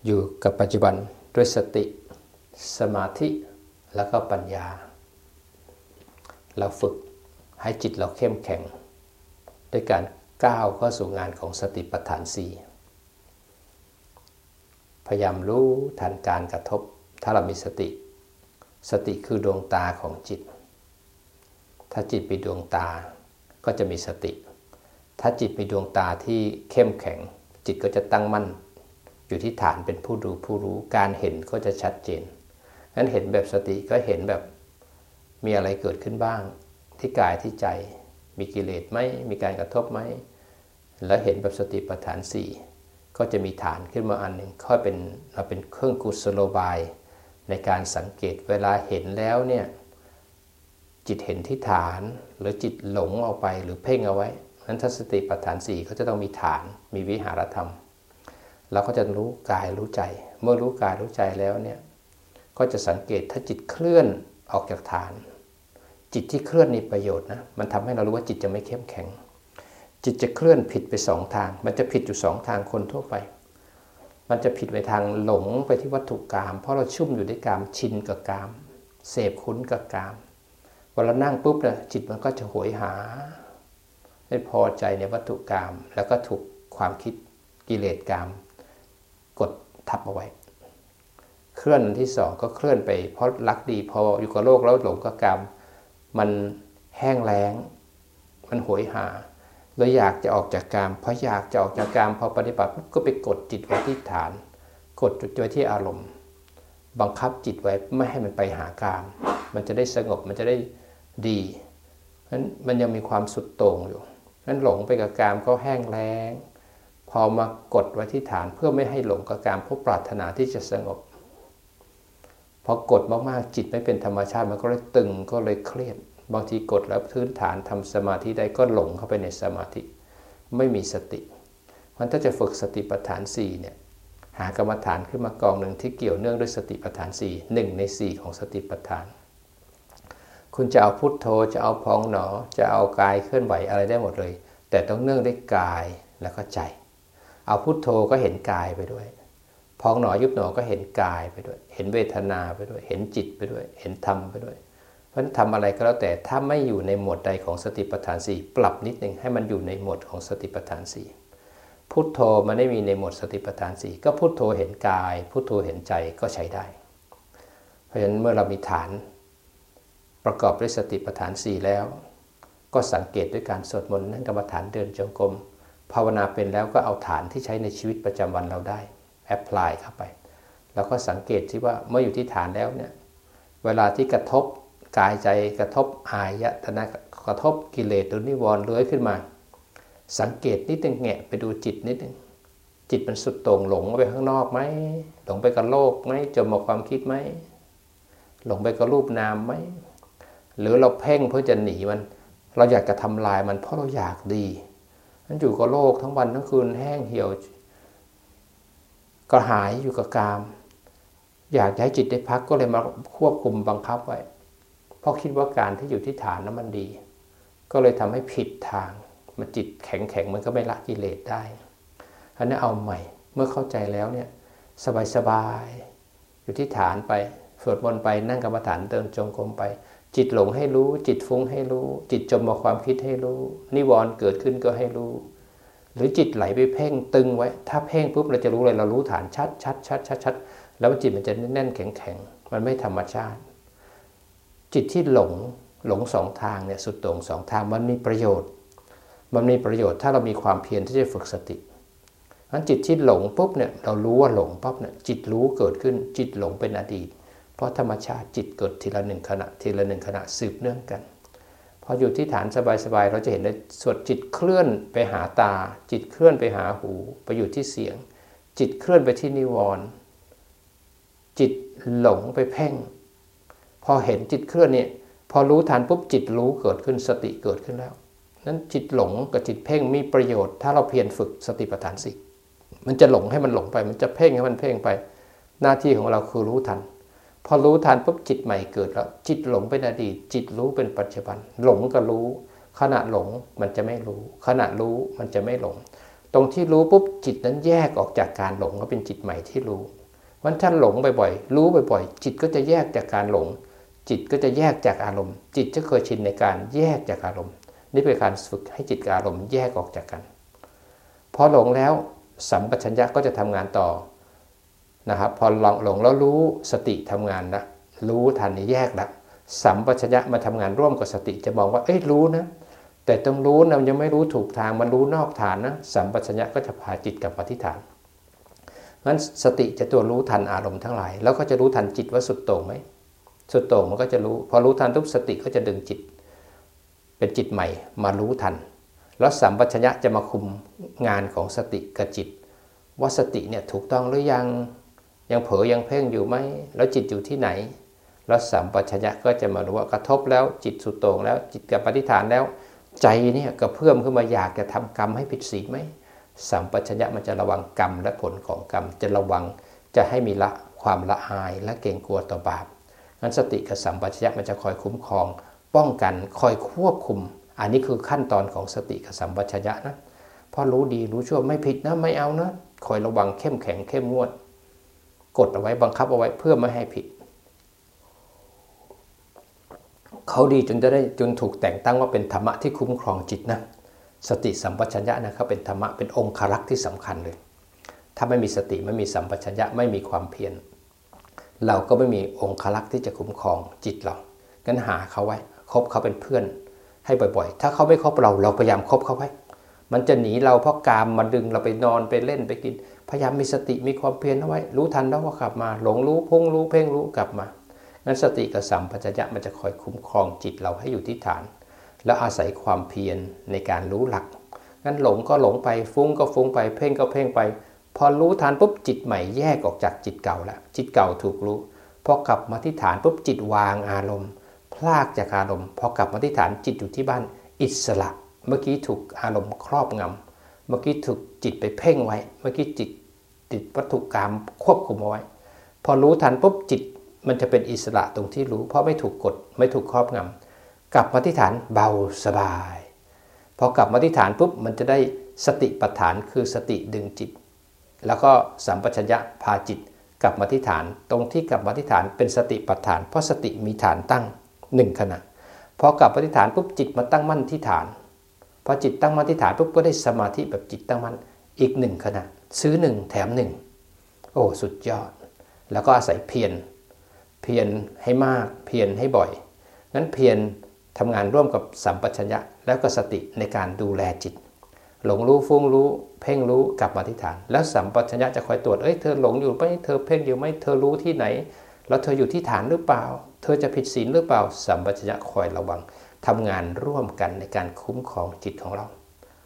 อยู่กับปัจจุบันด้วยสติสมาธิแล้วก็ปัญญาเราฝึกให้จิตเราเข้มแข็งด้วยการก้าวเข้าสู่งานของสติปัฏฐานสี่พยายามรู้ทันการกระทบถ้าเรามีสติคือดวงตาของจิตถ้าจิตเป็นดวงตาก็จะมีสติถ้าจิตมีดวงตาที่เข้มแข็งจิตก็จะตั้งมั่นอยู่ที่ฐานเป็นผู้ดูผู้รู้การเห็นก็จะชัดเจนงั้นเห็นแบบสติก็เห็นแบบมีอะไรเกิดขึ้นบ้างที่กายที่ใจมีกิเลสไหมมีการกระทบไหมแล้วเห็นแบบสติปัฏฐานสี่ก็จะมีฐานขึ้นมาอันหนึ่งค่อยเป็นเราเป็นเครื่องกุศโลบายในการสังเกตเวลาเห็นแล้วเนี่ยจิตเห็นที่ฐานหรือจิตหลงออกไปหรือเพ่งเอาไว้นั้นถ้าสติปัฏฐานสี่ก็จะต้องมีฐานมีวิหารธรรมเราก็จะรู้กายรู้ใจเมื่อรู้กายรู้ใจแล้วเนี่ยก็จะสังเกตถ้าจิตเคลื่อนออกจากฐานจิตที่เคลื่อนมีประโยชน์นะมันทำให้เรารู้ว่าจิตจะไม่เข้มแข็งจิตจะเคลื่อนผิดไปสองทางมันจะผิดอยู่สองทางคนทั่วไปมันจะผิดไปทางหลงไปที่วัตถุกรรมเพราะเราชุ่มอยู่ด้วยกามชินกับกามเสพคุ้นกับกามเวลานั่งปุ๊บเนี่ยจิตมันก็จะโหยหาไม่พอใจในวัตถุกรรมแล้วก็ถูกความคิดกิเลสกามกดทับเอาไว้เคลื่อนอันที่สองก็เคลื่อนไปเพราะรักดีพออยู่กับโลกแล้วหลงกับกามมันแห้งแล้งมันโหยหาเลยอยากจะออกจากกามพออยากจะออกจากกามพอปฏิบัติก็ไปกดจิตไว้ที่ฐานกดจุดไว้ที่อารมณ์บังคับจิตไว้ไม่ให้มันไปหากามมันจะได้สงบมันจะได้ดีนั้นมันยังมีความสุดโต่งอยู่นั้นหลงไปกับกามก็แห้งแล้งพอมากดไว้ที่ฐานเพื่อไม่ให้หลงกับกามเพราะปรารถนาที่จะสงบพอกดมากๆจิตไม่เป็นธรรมชาติมันก็เลยตึงก็เลยเครียดบางทีกดแล้วพื้นฐานทำสมาธิได้ก็หลงเข้าไปในสมาธิไม่มีสติมันถ้าจะฝึกสติปัฏฐาน4เนี่ยหากรรมฐานขึ้นมากองหนึ่งที่เกี่ยวเนื่องด้วยสติปัฏฐาน4 1 ใน 4ของสติปัฏฐานคุณจะเอาพุทโธจะเอาพองหนอจะเอากายเคลื่อนไหวอะไรได้หมดเลยแต่ต้องเนื่องด้วยกายแล้วก็ใจเอาพุทโธก็เห็นกายไปด้วยพองหนอยุบหนอก็เห็นกายไปด้วยเห็นเวทนาไปด้วยเห็นจิตไปด้วยเห็นธรรมไปด้วยเพราะฉะนั้นทำอะไรก็แล้วแต่ถ้าไม่อยู่ในหมวดใดของสติปัฏฐาน4ปรับนิดนึงให้มันอยู่ในหมวดของสติปัฏฐาน4พุทโธมันไม่มีในหมวดสติปัฏฐาน4ก็พุทโธเห็นกายพุทโธเห็นใจก็ใช้ได้เพราะฉะนั้นเมื่อเรามีฐานประกอบด้วยสติปัฏฐาน4แล้วก็สังเกตด้วยการสวดมนต์นั่งกรรมฐานเดินจงกรมภาวนาเป็นแล้วก็เอาฐานที่ใช้ในชีวิตประจำวันเราได้แอพพลายเข้าไปแล้วก็สังเกตที่ว่าเมื่ออยู่ที่ฐานแล้วเนี่ยเวลาที่กระทบกายใจกระทบอายตนะกระทบกิเลสหรือนิวรณ์เลื้อยขึ้นมาสังเกตนิดนึงแงะไปดูจิตนิดนึงจิตมันสุดโต่งหลงไปข้างนอกไหมหลงไปกับโลกไหมจมกับความคิดไหมหลงไปกับรูปนามไหมหรือเราเพ่งเพื่อจะหนีมันเราอยากจะทำลายมันเพราะเราอยากดีนั้นอยู่กับโลกทั้งวันทั้งคืนแห้งเหี่ยวกระหายอยู่กับกามอยากให้จิตได้พักก็เลยมาควบคุมบังคับไว้เพราะคิดว่าการที่อยู่ที่ฐานนั้นมันดีก็เลยทำให้ผิดทางมันจิตแข็งมันก็ไม่ละกิเลสได้อันนี้เอาใหม่เมื่อเข้าใจแล้วเนี่ยสบายๆอยู่ที่ฐานไปสวดมนต์ไปนั่งกรรมฐานเดินจงกรมไปจิตหลงให้รู้จิตฟุ้งให้รู้จิตจมกับความคิดให้รู้นิวรณ์เกิดขึ้นก็ให้รู้หรือจิตไหลไปเพ่งตึงไว้ถ้าเพ่งปุ๊บเราจะรู้เลยเรารู้ฐานชัดแล้วจิตมันจะแน่นแข็งมันไม่ธรรมชาติจิตที่หลงสองทางเนี่ยสุดโต่งสองทางมันมีประโยชน์ถ้าเรามีความเพียรที่จะฝึกสติงั้นจิตที่หลงปุ๊บเนี่ยเรารู้ว่าหลงปั๊บเนี่ยจิตรู้เกิดขึ้นจิตหลงเป็นอดีตเพราะธรรมชาติจิตเกิดทีละหนึ่งขณะสืบเนื่องกันพออยู่ที่ฐานสบายๆเราจะเห็นได้ส่วนจิตเคลื่อนไปหาตาจิตเคลื่อนไปหาหูไปอยู่ที่เสียงจิตเคลื่อนไปที่นิวรณ์จิตหลงไปเพ่งพอเห็นจิตเคลื่อนเนี่ยพอรู้ทันปุ๊บจิตรู้เกิดขึ้นสติเกิดขึ้นแล้วนั้นจิตหลงกับจิตเพ่งมีประโยชน์ถ้าเราเพียรฝึกสติปัฏฐาน4มันจะหลงให้มันหลงไปมันจะเพ่งให้มันเพ่งไปหน้าที่ของเราคือรู้ทันพอรู้ทันปุ๊บจิตใหม่เกิดแล้วจิตหลงเป็นอดีตจิตรู้เป็นปัจจุบันหลงก็รู้ขณะหลงมันจะไม่รู้ขณะรู้มันจะไม่หลงตรงที่รู้ปุ๊บจิตนั้นแยกออกจากการหลงก็เป็นจิตใหม่ที่รู้มันถ้าหลงบ่อยๆรู้บ่อยๆจิตก็จะแยกจากการหลงจิตก็จะแยกจากอารมณ์จิตจะเคยชินในการแยกจากอารมณ์นี่เป็นการฝึกให้จิตกับอารมณ์แยกออกจากกันพอหลงแล้วสัมปชัญญะก็จะทำงานต่อนะครับพอหลงแล้วรู้สติทำงานนะรู้ทันนี่แยกละสัมปชัญญะมาทำงานร่วมกับสติจะมองว่ารู้นะแต่ต้องรู้นะยังไม่รู้ถูกทางมันรู้นอกฐานนะสัมปชัญญะก็จะพาจิตกลับมาที่ฐานงั้นสติจะตัวรู้ทันอารมณ์ทั้งหลายแล้วก็จะรู้ทันจิตว่าสุดโต่งไหมสุดโต่งมันก็จะรู้พอรู้ทันทุกสติก็จะดึงจิตเป็นจิตใหม่มารู้ทันแล้วสัมปชัญญะจะมาคุมงานของสติกับจิตว่าสติเนี่ยถูกต้องหรือยังเผลอยังเพ่งอยู่ไหมแล้วจิตอยู่ที่ไหนแล้วสัมปชัญญะก็จะมารู้ว่ากระทบแล้วจิตสุดโต่งแล้วจิตกับปฏิฐานแล้วใจเนี่ยกระเพื่อมขึ้นมาอยากจะทำกรรมให้ผิดศีลไหมสัมปชัญญะมันจะระวังกรรมและผลของกรรมจะระวังจะให้มีความละอายและเกรงกลัวต่อบาปงั้นสติกับสัมปชัญญะมันจะคอยคุ้มครองป้องกันคอยควบคุมอันนี้คือขั้นตอนของสติกับสัมปชัญญะนะพอรู้ดีรู้ชั่วไม่ผิดนะไม่เอานะคอยระวังเข้มแข็งเข้มงวดกดเอาไว้บังคับเอาไว้เพื่อไม่ให้ผิดเขาดีจนถูกแต่งตั้งว่าเป็นธรรมะที่คุ้มครองจิตนะสติสัมปชัญญะนะเขาเป็นธรรมะเป็นองค์คลักษณ์ที่สำคัญเลยถ้าไม่มีสติไม่มีสัมปชัญญะไม่มีความเพียรเราก็ไม่มีองค์คลักษณ์ที่จะคุ้มครองจิตเรางั้นหาเขาไว้คบเขาเป็นเพื่อนให้บ่อยๆถ้าเขาไม่คบเราพยายามคบเขาไว้มันจะหนีเราเพราะกามมาดึงเราไปนอนไปเล่นไปกินพยายามมีสติมีความเพียรเอาไว้รู้ทันแล้วก็กลับมาหลงรู้พุ่งรู้เพ่งรู้กลับมางั้นสติกับสัมปชัญญะมันจะคอยคุ้มครองจิตเราให้อยู่ที่ฐานแล้วอาศัยความเพียรในการรู้หลักงั้นหลงก็หลงไปฟุ้งก็ฟุ้งไปเพ่งก็เพ่งไปพอรู้ทันปุ๊บจิตใหม่แยกออกจากจิตเก่าแล้วจิตเก่าถูกรู้พอกลับมาที่ฐานปุ๊บจิตวางอารมณ์พลากจากอารมณ์พอกลับมาที่ฐานจิตอยู่ที่บ้านอิสระเมื่อกี้ถูกอารมณ์ครอบงำเมื่อกี้ถูกจิตไปเพ่งไว้เมื่อกี้จิตติดวัตถุกรรมควบคุมเอาไว้พอรู้ทันปุ๊บจิตมันจะเป็นอิสระตรงที่รู้เพราะไม่ถูกกดไม่ถูกครอบงำกลับมาที่ฐานเบาสบายพอกลับมาที่ฐานปุ๊บมันจะได้สติปัฏฐานคือสติดึงจิตแล้วก็สัมปชัญญะพาจิตกลับมาที่ฐานตรงที่กลับมาที่ฐานเป็นสติปัฏฐานเพราะสติมีฐานตั้ง1ขณะพอกลับมาที่ฐานปุ๊บจิตมาตั้งมั่นที่ฐานพอจิตตั้งมั่นที่ฐานปุ๊บก็ได้สมาธิแบบจิตตั้งมั่นอีก1ขณะซื้อ1แถม1โอ้สุดยอดแล้วก็อาศัยเพียรให้มากเพียรให้บ่อยงั้นเพียรทำงานร่วมกับสัมปชัญญะแล้วก็สติในการดูแลจิตหลงรู้ฟุ้งรู้เพ่งรู้กลับมาที่ฐานแล้วสัมปชัญญะจะคอยตรวจเธอหลงอยู่ไหมเธอเพ่งอยู่ไหมเธอรู้ที่ไหนแล้วเธออยู่ที่ฐานหรือเปล่าเธอจะผิดศีลหรือเปล่าสัมปชัญญะคอยระวังทำงานร่วมกันในการคุ้มครองจิตของเรา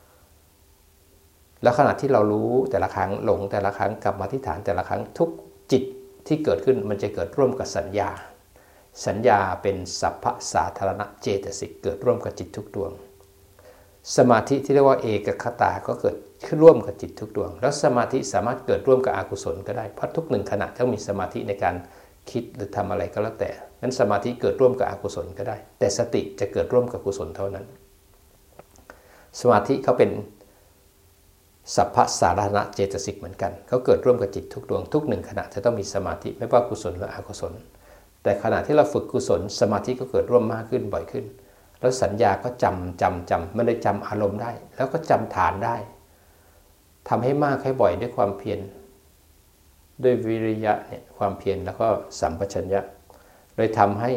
แล้วขณะที่เรารู้แต่ละครั้งหลงแต่ละครั้งกลับมาที่ฐานแต่ละครั้งทุกจิตที่เกิดขึ้นมันจะเกิดร่วมกับสัญญาเป็นสัพพะสาธารณเจตสิกเกิดร่วมกับจิตทุกดวงสมาธิที่เรียกว่าเอกคตาก็เกิดขึ้นร่วมกับจิตทุกดวงแล้วสมาธิสามารถเกิดร่วมกับอกุศลก็ได้เพราะทุก1ขณะต้องมีสมาธิในการคิดหรือทำอะไรก็แล้วแต่นั้นสมาธิเกิดร่วมกับอกุศลก็ได้แต่สติจะเกิดร่วมกับกุศลเท่านั้นสมาธิเขาเป็นสัพพะสาธารณเจตสิกเหมือนกันเขาเกิดร่วมกับจิตทุกดวงทุก1ขณะจะต้องมีสมาธิไม่ว่ากุศลหรืออกุศลแต่ขณะที่เราฝึกกุศลสมาธิก็เกิดร่วมมากขึ้นบ่อยขึ้นแล้วสัญญาก็จำไม่ได้จำอารมณ์ได้แล้วก็จำฐานได้ทำให้มากให้บ่อยด้วยความเพียรด้วยวิริยะเนี่ยความเพียรแล้วก็สัมปชัญญะเลยทำให้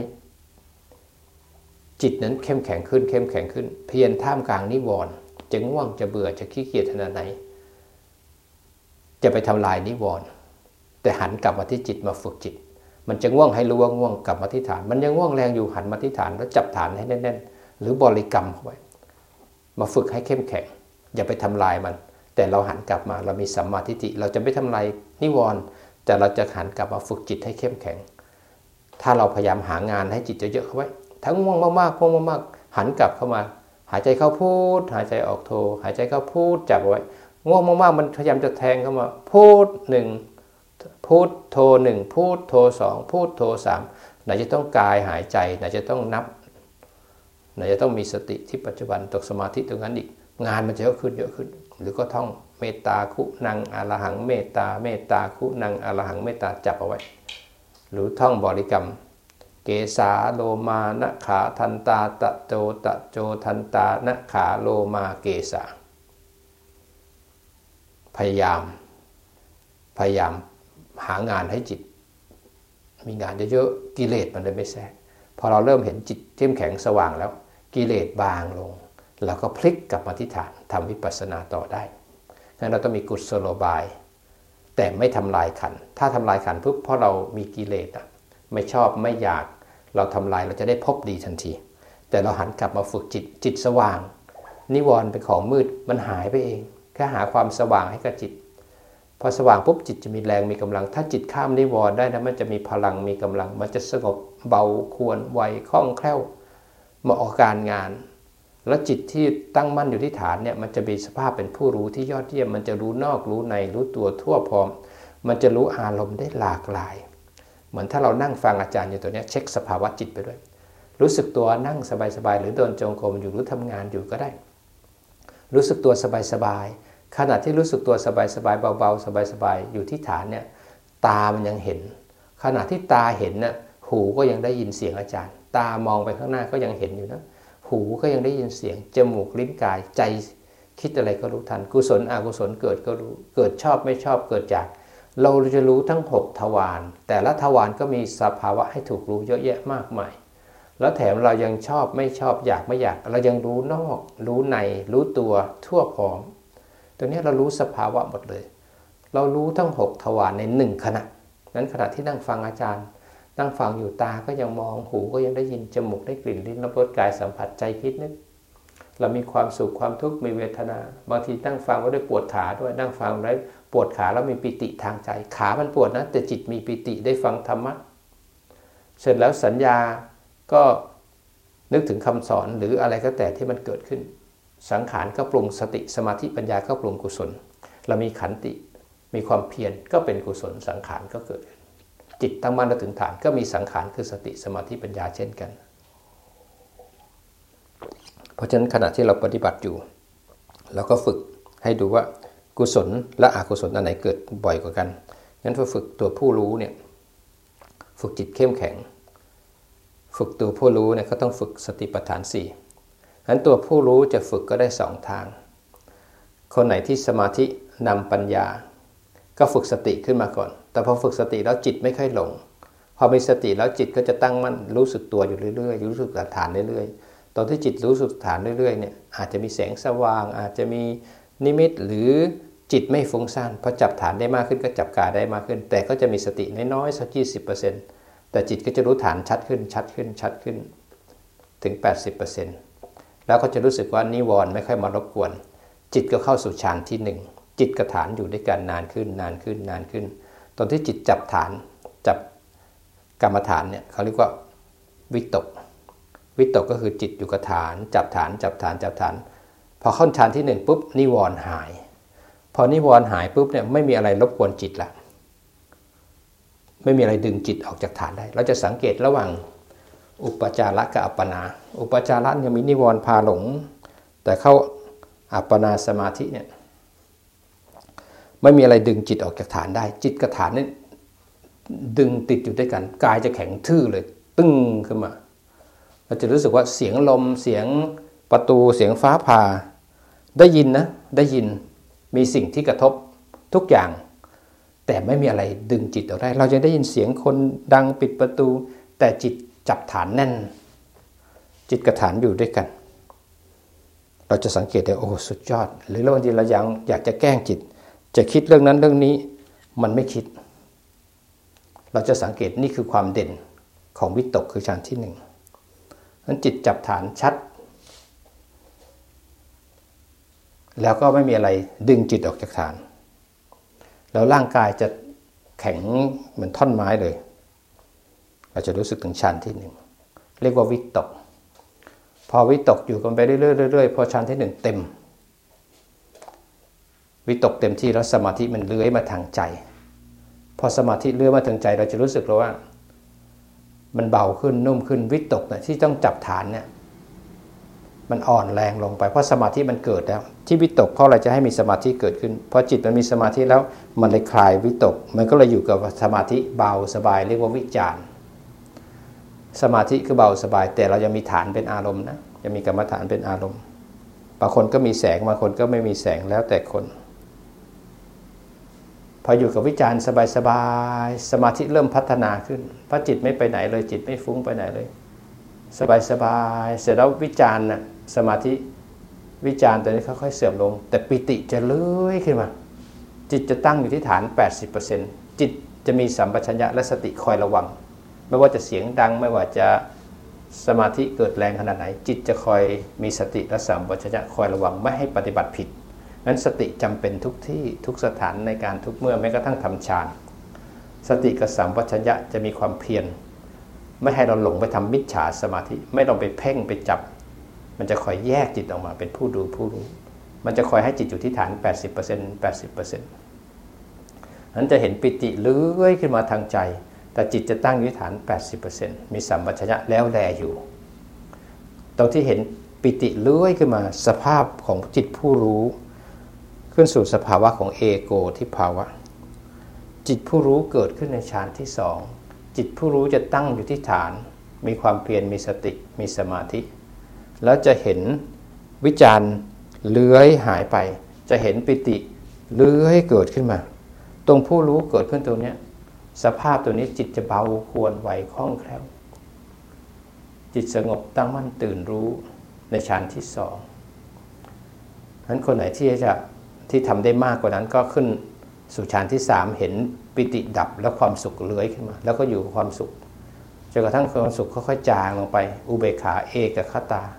จิตนั้นเข้มแข็งขึ้นเพียรท่ามกลางนิวรณ์จะง่วงจะเบื่อจะขี้เกียจขนาดไหนจะไปทำลายนิวรณ์แต่หันกลับมาที่จิตมาฝึกจิตมันจะง่วงให้รู้ว่าง่วงกลับมาที่ฐานมันยังง่วงแรงอยู่หันมาที่ฐานแล้วจับฐานให้แน่นๆหรือบริกรรมเข้าไว้มาฝึกให้เข้มแข็งอย่าไปทำลายมันแต่เราหันกลับมาเรามีสัมมาทิฏฐิเราจะไม่ทำลายนิวรณ์แต่เราจะหันกลับมาฝึกจิตให้เข้มแข็งถ้าเราพยายามหางานให้จิตเยอะๆเข้าไว้ทั้งง่วงมากๆหันกลับเข้ามาหายใจเข้าพูดหายใจออกโทหายใจเข้าพูดจับไว้ง่วงมากๆมันพยายามจะแทงเข้ามาพูด1พูดโท1พูดโท2พูดโท3ไหนจะต้องกายหายใจไหนจะต้องนับไหนจะต้องมีสติที่ปัจจุบันตกสมาธิตรงนั้นอีกงานมันจะเยอะขึ้นหรือก็ท่องเมตตาคุณังอรหังเมตตาเมตตาคุณังอรหังเมตตาจับเอาไว้หรือท่องบริกรรมเกสาโลมานะขาทันตาตะโจตะโจทันตานะขาโลมาเกสาพยายามหางานให้จิตมีงานเยอะๆกิเลสมันเลยไม่แทรกพอเราเริ่มเห็นจิตเข้มแข็งสว่างแล้วกิเลสบางลงเราก็พลิกกลับมาที่ฐานทำวิปัสสนาต่อได้งั้นเราต้องมีกุศโลบายแต่ไม่ทำลายขันธ์ถ้าทำลายขันธ์ปุ๊บเพราะเรามีกิเลสไม่ชอบไม่อยากเราทำลายเราจะได้พบดีทันทีแต่เราหันกลับมาฝึกจิตสว่างนิวรณ์เป็นของมืดมันหายไปเองแค่หาความสว่างให้กับจิตพอสว่างปุ๊บจิตจะมีแรงมีกำลังถ้าจิตข้ามนิวรณ์ได้นะมันจะมีพลังมีกำลังมันจะสงบเบาควรไวคล่องแคล่วเหมาะกับการงานแล้วจิตที่ตั้งมั่นอยู่ที่ฐานเนี่ยมันจะมีสภาพเป็นผู้รู้ที่ยอดเยี่ยมมันจะรู้นอกรู้ในรู้ตัวทั่วพร้อมมันจะรู้อารมณ์ได้หลากหลายเหมือนถ้าเรานั่งฟังอาจารย์อยู่ตัวนี้เช็คสภาวะจิตไปด้วยรู้สึกตัวนั่งสบายๆหรือเดินจงกรมอยู่หรือทำงานอยู่ก็ได้รู้สึกตัวสบายๆขณะที่รู้สึกตัวสบายๆเบาๆสบายๆอยู่ที่ฐานเนี่ยตามันยังเห็นขณะที่ตาเห็นน่ะหูก็ยังได้ยินเสียงอาจารย์ตามองไปข้างหน้าก็ยังเห็นอยู่นะหูก็ยังได้ยินเสียงจมูกลิ้นกายใจคิดอะไรก็รู้ทันกุศลอกุศลเกิดก็รู้เกิดชอบไม่ชอบเกิดจากเราจะรู้ทั้ง6ทวารแต่ละทวารก็มีสภาวะให้ถูกรู้เยอะแยะมากมายแล้วแถมเรายังชอบไม่ชอบอยากไม่อยากเรายังรู้นอกรู้ในรู้ตัวทั่วพร้อมตัวนี้เรารู้สภาวะหมดเลยเรารู้ทั้ง6ทวารใน1ขณะนั้นขณะที่นั่งฟังอาจารย์นั่งฟังอยู่ตาก็ยังมองหูก็ยังได้ยินจมูกได้กลิ่นลิ้นรับรสกายสัมผัสใจคิดนึกเรามีความสุขความทุกข์มีเวทนาบางทีนั่งฟังก็ได้ปวดขาด้วยนั่งฟังแล้วปวดขาแล้วมีปิติทางใจขามันปวดนะแต่จิตมีปิติได้ฟังธรรมะเสร็จแล้วสัญญาก็นึกถึงคำสอนหรืออะไรก็แต่ที่มันเกิดขึ้นสังขารก็ปรุงสติสมาธิปัญญาก็ปรุงกุศลเรามีขันติมีความเพียรก็เป็นกุศลสังขารก็เกิดจิตตั้งมั่นถึงฐานก็มีสังขารคือสติสมาธิปัญญาเช่นกันเพราะฉะนั้นขณะที่เราปฏิบัติอยู่เราก็ฝึกให้ดูว่ากุศลและอกุศลอันไหนเกิดบ่อยกว่ากันงั้นพอฝึกตัวผู้รู้เนี่ยฝึกจิตเข้มแข็งฝึกตัวผู้รู้เนี่ยก็ต้องฝึกสติปัฏฐาน4งั้นตัวผู้รู้จะฝึกก็ได้2ทางคนไหนที่สมาธินำปัญญาก็ฝึกสติขึ้นมาก่อนแต่พอฝึกสติแล้วจิตไม่ค่อยหลงพอมีสติแล้วจิตก็จะตั้งมั่นรู้สึกตัวอยู่เรื่อยๆรู้สึกฐานเรื่อยๆตอนที่จิตรู้สึกฐานเรื่อยๆเนี่ยอาจจะมีแสงสว่างอาจจะมีนิมิตหรือจิตไม่ฟุ้งซ่านพอจับฐานได้มากขึ้นก็จับกายได้มากขึ้นแต่ก็จะมีสติน้อยๆสัก 20% แต่จิตก็จะรู้ฐานชัดขึ้นถึง 80% แล้วก็จะรู้สึกว่านิวรณ์ไม่ค่อยมารบกวนจิตก็เข้าสู่ฌานที่1จิตกับฐานอยู่ด้วยกันนานขึ้นตอนที่จิตจับฐานจับกรรมฐานเนี่ยเขาเรียกว่าวิตกก็คือจิตอยู่กับฐานจับฐานพอเข้าฌานที่1ปุ๊บนิวรณ์หายพอนิวรณ์หายปุ๊บเนี่ยไม่มีอะไรรบกวนจิตละไม่มีอะไรดึงจิตออกจากฐานได้เราจะสังเกตระหว่างอุปจาระกับอัปปนาอุปจาระยังมีนิวรณ์พาหลงแต่เข้าอัปปนาสมาธิเนี่ยไม่มีอะไรดึงจิตออกจากฐานได้จิตกับฐานนี่ดึงติดอยู่ด้วยกันกายจะแข็งทื่อเลยตึ้งขึ้นมาเราจะรู้สึกว่าเสียงลมเสียงประตูเสียงฟ้าผ่าได้ยินนะได้ยินมีสิ่งที่กระทบทุกอย่างแต่ไม่มีอะไรดึงจิตออกได้เราจะได้ยินเสียงคนดังปิดประตูแต่จิตจับฐานแน่นจิตกับฐานอยู่ด้วยกันเราจะสังเกตได้โอ้สุดยอดหรือบางทีเรายังอยากจะแกล้งจิตจะคิดเรื่องนั้นเรื่องนี้มันไม่คิดเราจะสังเกตนี่คือความเด่นของวิตกคือฌานที่1นั้นจิตจับฐานชัดแล้วก็ไม่มีอะไรดึงจิตออกจากฐานแล้วร่างกายจะแข็งเหมือนท่อนไม้เลยเราจะรู้สึกถึงฌานที่1เรียกว่าวิตกพอวิตกอยู่กันไปเรื่อยๆพอฌานที่1เต็มวิตกเต็มที่แล้วสมาธิมันเลื้อยมาทางใจพอสมาธิเลื้อยมาทางใจเราจะรู้สึกแล้วว่ามันเบาขึ้นนุ่มขึ้นวิตกเนี่ยที่ต้องจับฐานเนี่ยมันอ่อนแรงลงไปเพราะสมาธิมันเกิดแล้วที่วิตกเพราะอะไรจะให้มีสมาธิเกิดขึ้นเพราะจิตมันมีสมาธิแล้วมันเลยคลายวิตกมันก็เลยอยู่กับสมาธิเบาสบายเรียกว่าวิจารสมาธิคือเบาสบายแต่เรายังมีฐานเป็นอารมณ์นะยังมีกรรมฐานเป็นอารมณ์บางคนก็มีแสงบางคนก็ไม่มีแสงแล้วแต่คนพออยู่กับวิจารสบายๆสมาธิเริ่มพัฒนาขึ้นเพราะจิตไม่ไปไหนเลยจิตไม่ฟุ้งไปไหนเลยสบายๆเสร็จแล้ววิจารน่ะสมาธิวิจารตัวนี้ค่อยๆเสื่อมลงแต่ปิติจะเลื้อยขึ้นมาจิตจะตั้งอยู่ที่ฐาน 80% จิตจะมีสัมปชัญญะและสติคอยระวังไม่ว่าจะเสียงดังไม่ว่าจะสมาธิเกิดแรงขนาดไหนจิตจะคอยมีสติและสัมปชัญญะคอยระวังไม่ให้ปฏิบัติผิดนั้นสติจำเป็นทุกที่ทุกสถานในการทุกเมื่อแม้กระทั่งทำฌานสติกับสัมปชัญญะจะมีความเพียรไม่ให้เราหลงไปทำมิจฉาสมาธิไม่ต้องไปเพ่งไปจับมันจะคอยแยกจิตออกมาเป็นผู้ดูผู้รู้มันจะคอยให้จิตอยู่ที่ฐาน 80% นั้นจะเห็นปิติเลื้อยขึ้นมาทางใจแต่จิตจะตั้งอยู่ที่ฐาน 80% มีสัมปชัญญะแล้วแลอยู่ตรงที่เห็นปิติเลื้อยขึ้นมาสภาพของจิตผู้รู้ขึ้นสู่สภาวะของเอโกทิภาวะจิตผู้รู้เกิดขึ้นในฌานที่สองจิตผู้รู้จะตั้งอยู่ที่ฐานมีความเพียรมีสติมีสมาธิแล้วจะเห็นวิจารเลื้อยหายไปจะเห็นปิติเลื้อยเกิดขึ้นมาตรงผู้รู้เกิดขึ้นตรงนี้สภาพตัวนี้จิตจะเบาควรไหวคล่องแคล่วจิตสงบตั้งมั่นตื่นรู้ในฌานที่สองนั้นคนไหนที่ทำได้มากกว่านั้นก็ขึ้นสู่ฌานที่สามเห็นปิติดับแล้วความสุขเลื้อยขึ้นมาแล้วก็อยู่กับความสุขจนกระทั่งความสุขค่อยๆจางลงไปอุเบกขาเอกคตา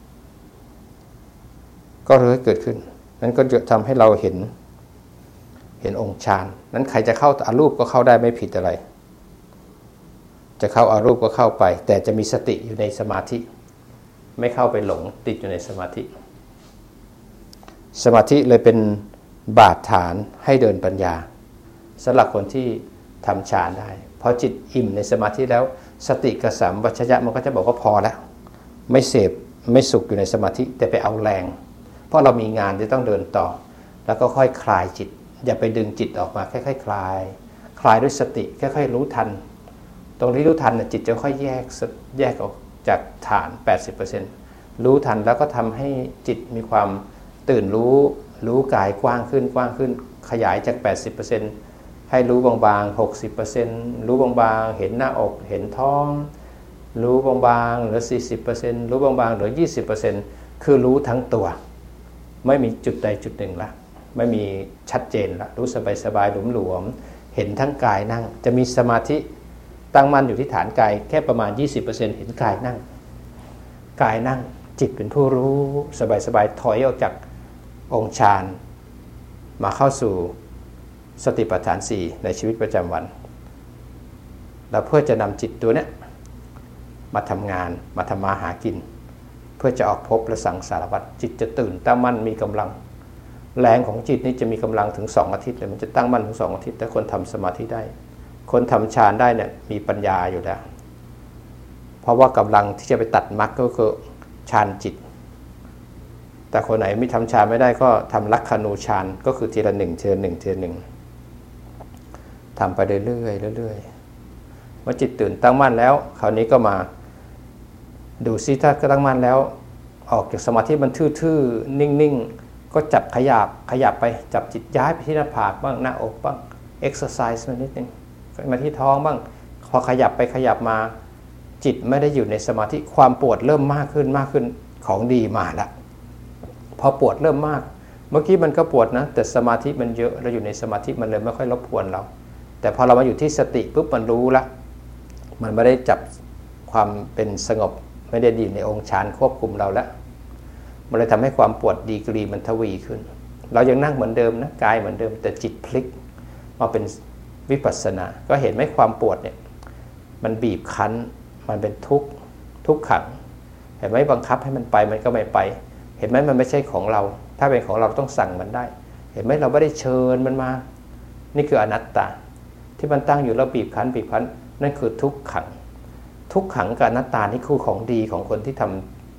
ก็เลื้อยเกิดขึ้นนั้นก็จะทำให้เราเห็นองค์ฌานนั้นใครจะเข้าอารูปก็เข้าได้ไม่ผิดอะไรจะเข้าอารูปก็เข้าไปแต่จะมีสติอยู่ในสมาธิไม่เข้าไปหลงติดอยู่ในสมาธิสมาธิเลยเป็นบาดฐานให้เดินปัญญาสำหรับคนที่ทำฌานได้พอจิตอิ่มในสมาธิแล้วสติกับสัมปชัญญะมันก็จะบอกว่าพอแล้วไม่เสพไม่สุขอยู่ในสมาธิแต่ไปเอาแรงเพราะเรามีงานที่ต้องเดินต่อแล้วก็ค่อยคลายจิตอย่าไปดึงจิตออกมาค่อยๆคลายด้วยสติค่อยๆรู้ทันตรงนี้รู้ทันจิตจะค่อยแยกออกจากฐาน 80% รู้ทันแล้วก็ทำให้จิตมีความตื่นรู้กายกว้างขึ้นขยายจาก 80% ให้รู้บางๆ 60% รู้บางๆเห็นหน้าอกเห็นท้องรู้บางๆเหลือ 40% รู้บางๆเหลือ 20% คือรู้ทั้งตัวไม่มีจุดใดจุดหนึ่งละไม่มีชัดเจนละรู้สบายๆหลวมๆเห็นทั้งกายนั่งจะมีสมาธิตั้งมั่นอยู่ที่ฐานกายแค่ประมาณ 20% เห็นกายนั่งจิตเป็นผู้รู้สบายๆถอยออกจากองค์ฌานมาเข้าสู่สติปัฏฐาน4ในชีวิตประจำวันแล้วเพื่อจะนำจิตตัวนี้มาทำงานมาทำมาหากินเพื่อจะออกพบและสังสารวัฏจิตจะตื่นตั้งมั่นมีกำลังแรงของจิตนี่จะมีกำลังถึง2 อาทิตย์เลยมันจะตั้งมั่นถึง2 อาทิตย์ถ้าคนทำสมาธิได้คนทำฌานได้เนี่ยมีปัญญาอยู่แล้วเพราะว่ากำลังที่จะไปตัดมรรคก็คือฌานจิตแต่คนไหนไม่ทำฌานไม่ได้ก็ทำลักขณูฌานก็คือทีละหนึ่งทำไปเรื่อยเมื่อจิตตื่นตั้งมั่นแล้วคราวนี้ก็มาดูซิถ้าตั้งมั่นแล้วออกจากสมาธิมันทื่อๆนิ่งๆก็จับขยับไปจับจิตย้ายไปที่หน้าผากบ้างหน้าอกบ้างเอ็กซ์ไซส์มานิดนึงมาที่ท้องบ้างพอขยับไปขยับมาจิตไม่ได้อยู่ในสมาธิความปวดเริ่มมากขึ้นของดีมาละพอปวดเริ่มมากเมื่อกี้มันก็ปวดนะแต่สมาธิมันเยอะเราอยู่ในสมาธิมันเลยไม่ค่อยรบกวนเราแต่พอเรามาอยู่ที่สติปุ๊บมันรู้ละมันไม่ได้จับความเป็นสงบไม่ได้ดีในองค์ฌานควบคุมเราแล้วมันเลยทำให้ความปวดดีกรีมันทวีขึ้นเรายังนั่งเหมือนเดิมนะกายเหมือนเดิมแต่จิตพลิกมาเป็นวิปัสสนาก็เห็นไหมความปวดเนี่ยมันบีบคั้นมันเป็นทุกขังเห็นไหมบังคับให้มันไปมันก็ไม่ไปเห็นไหมมันไม่ใช่ของเราถ้าเป็นของเราต้องสั่งมันได้เห็นไหมเราไม่ได้เชิญมันมานี่คืออนัตตาที่มันตั้งอยู่แล้วบีบคั้นนั่นคือทุกขังกับอนัตตานี่คือของดีของคนที่ท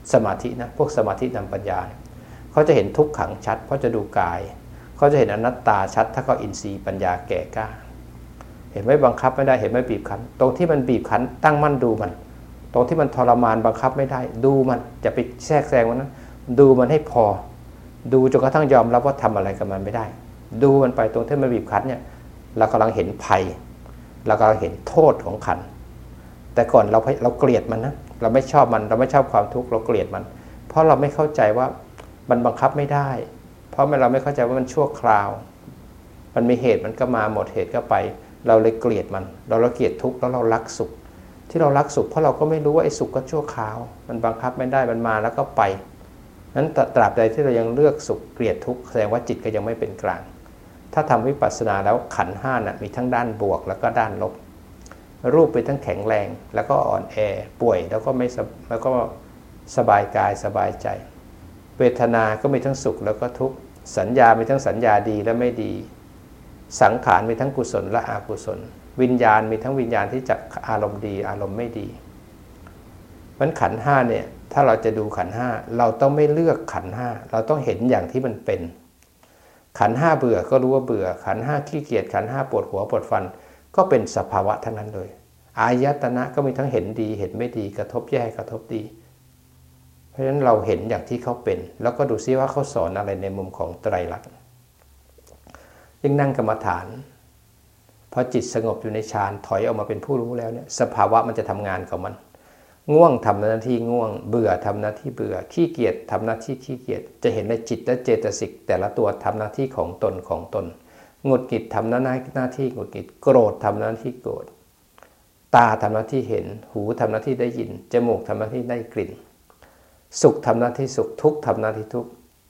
สมาธินะพวกสมาธินำปัญญาเขาจะเห็นทุกขังชัดเพราะจะดูกายเขาจะเห็นอนัตตาชัดถ้าเขาอินทรีย์ปัญญาแก่กล้าเห็นไม่บังคับไม่ได้เห็นไม่บีบคั้นตรงที่มันบีบคั้นตั้งมั่นดูมันตรงที่มันทรมานบังคับไม่ได้ดูมันจะไปแทรกแซงมันนะดูมันให้พอดูจนกระทั่งยอมรับว่าทำอะไรกับมันไม่ได้ดูมันไปตรงที่มันบีบคั้นเนี่ยเรากำลังเห็นภัยเรากำลังเห็นโทษของขันแต่ก่อนเราเกลียดมันนะเราไม่ชอบมันเราไม่ชอบความทุกข์เราเกลียดมันเพราะเราไม่เข้าใจว่ามันบังคับไม่ได้เพราะเราไม่เข้าใจว่ามันชั่วคราวมันมีเหตุมันก็มาหมดเหตุก็ไปเราเลยเกลียดมันเราเกลียดทุกข์แล้วเรารักสุขที่เรารักสุขเพราะเราก็ไม่รู้ว่าไอ้สุขก็ชั่วคราวมันบังคับไม่ได้มันมาแล้วก็ไปนั้นตราบใดที่เรายังเลือกสุขเกลียดทุกข์แสดงว่าจิตก็ยังไม่เป็นกลางถ้าทำวิปัสสนาแล้วขันธ์5น่ะมีทั้งด้านบวกแล้วก็ด้านลบรูปเป็นทั้งแข็งแรงแล้วก็อ่อนแอป่วยแล้วก็สบายกายสบายใจเวทนาก็มีทั้งสุขแล้วก็ทุกข์สัญญามีทั้งสัญญาดีและไม่ดีสังขารมีทั้งกุศลและอกุศลวิญญาณมีทั้งวิญญาณที่จับอารมณ์ดีอารมณ์ไม่ดีเพราะฉะนั้นขันธ์5เนี่ยถ้าเราจะดูขันธ์5เราต้องไม่เลือกขันธ์5เราต้องเห็นอย่างที่มันเป็นขันธ์5เบื่อก็รู้ว่าเบื่อขันธ์5ขี้เกียจขันธ์5ปวดหัวปวดฟันก็เป็นสภาวะทั้งนั้นเลยอายตนะก็มีทั้งเห็นดีเห็นไม่ดีกระทบแย่กระทบดีเพราะฉะนั้นเราเห็นอย่างที่เขาเป็นแล้วก็ดูซิว่าเขาสอนอะไรในมุมของไตรลักษณ์ยิ่งนั่งกรรมฐานพอจิตสงบอยู่ในฌานถอยออกมาเป็นผู้รู้แล้วเนี่ยสภาวะมันจะทำงานของมันง่วงทำหน้าที่ง่วงเบื่อทำหน้าที่เบื่อขี้เกียจทำหน้าที่ขี้เกียจจะเห็นในจิตและเจตสิกแต่ละตัวทำหน้าที่ของตนหงุดหงิดทำหน้าที่หงุดหงิดโกรธทำหน้าที่โกรธตาทำหน้าที่เห็นหูทำหน้าที่ได้ยินจมูกทำหน้าที่ได้กลิ่นสุขทำหน้าที่สุขทุกข์ทำหน้าที่ทุกข์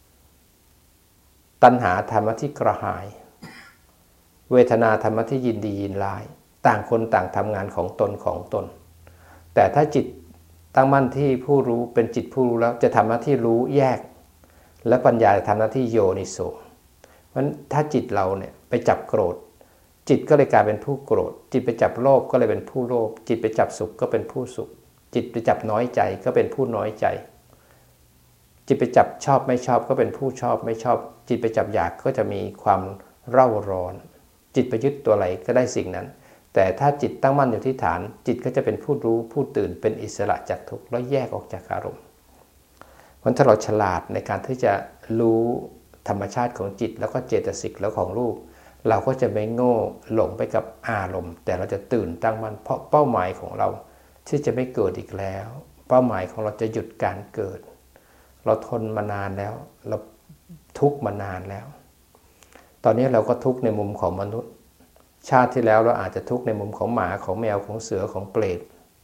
ตัณหาทำหน้าที่กระหายเวทนาทำหน้าที่ยินดียินร้ายต่างคนต่างทำงานของตนแต่ถ้าจิตตั้งมั่นที่ผู้รู้เป็นจิตผู้รู้แล้วจะทำหน้าที่รู้แยกและปัญญาจะทำหน้าที่โยนิโสเพราะฉะนั้นถ้าจิตเราเนี่ยไปจับโกรธจิตก็เลยกลายเป็นผู้โกรธจิตไปจับโลภก็เลยเป็นผู้โลภจิตไปจับสุขก็เป็นผู้สุขจิตไปจับน้อยใจก็เป็นผู้น้อยใจจิตไปจับชอบไม่ชอบก็เป็นผู้ชอบไม่ชอบจิตไปจับอยากก็จะมีความเร่าร้อนจิตไปยึดตัวอะไรก็ได้สิ่งนั้นแต่ถ้าจิตตั้งมั่นอยู่ที่ฐานจิตก็จะเป็นผู้รู้ผู้ตื่นเป็นอิสระจากทุกข์แล้วแยกออกจากอารมณ์เพราะถ้าเราฉลาดในการที่จะรู้ธรรมชาติของจิตแล้วก็เจตสิกแล้วของรูปเราก็จะไม่โง่หลงไปกับอารมณ์แต่เราจะตื่นตั้งมั่นเพราะเป้าหมายของเราที่จะไม่เกิดอีกแล้วเป้าหมายของเราจะหยุดการเกิดเราทนมานานแล้วเราทุกข์มานานแล้วตอนนี้เราก็ทุกข์ในมุมของมนุษย์ชาติที่แล้วเราอาจจะทุกข์ในมุมของหมาของแมวของเสือของเปรต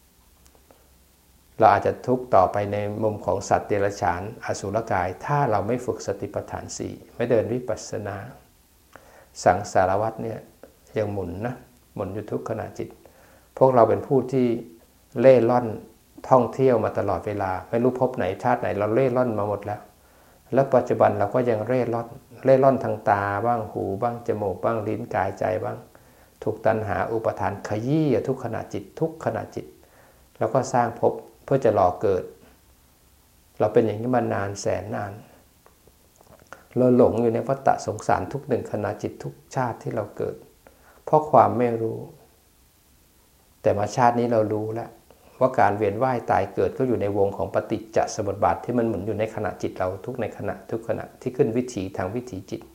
เราอาจจะทุกข์ต่อไปในมุมของสัตว์เดรัจฉานอสุรกายถ้าเราไม่ฝึกสติปัฏฐาน4ไม่เดินวิปัสสนาสังสารวัฏเนี่ยยังหมุนอยู่ทุกขณะจิตพวกเราเป็นผู้ที่เล่ร่อนท่องเที่ยวมาตลอดเวลาไม่รู้พบไหนชาติไหนเราเล่ร่อนมาหมดแล้วปัจจุบันเราก็ยังเล่ร่อนทางตาบ้างหูบ้างจมูกบ้างลิ้นกายใจบ้างถูกตัณหาอุปทานขยี้ทุกขณะจิตทุกขณะจิตแล้วก็สร้างภพเพื่อจะรอเกิดเราเป็นอย่างนี้มานานแสนนานเราหลงอยู่ในวัฏสงสารทุกหนึ่งขณะจิตทุกชาติที่เราเกิดเพราะความไม่รู้แต่มาชาตินี้เรารู้แล้วว่าการเวียนว่ายตายเกิดก็อยู่ในวงของปฏิจจสมุปบาทที่มันหมุนอยู่ในขณะจิตเราทุกขณะที่ขึ้นวิถีทางวิถีจิต